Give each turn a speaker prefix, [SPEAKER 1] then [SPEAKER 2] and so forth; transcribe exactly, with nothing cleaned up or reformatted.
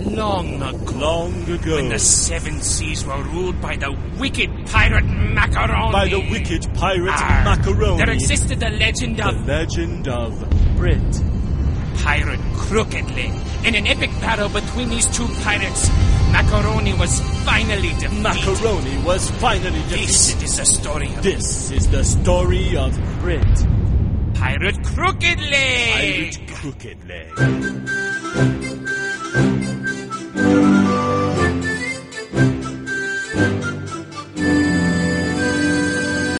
[SPEAKER 1] long ago.
[SPEAKER 2] Long ago.
[SPEAKER 1] When the seven seas were ruled by the wicked pirate Macaroni.
[SPEAKER 2] By the wicked pirate
[SPEAKER 1] Arr,
[SPEAKER 2] Macaroni.
[SPEAKER 1] There existed the legend
[SPEAKER 2] The
[SPEAKER 1] of...
[SPEAKER 2] legend of Brit.
[SPEAKER 1] Pirate Crooked Leg. In an epic battle between these two pirates, Macaroni was finally defeated.
[SPEAKER 2] Macaroni was finally defeated.
[SPEAKER 1] This is the story of...
[SPEAKER 2] This is the story of Brit.
[SPEAKER 1] Pirate Crooked Leg.
[SPEAKER 2] Pirate Crooked Leg.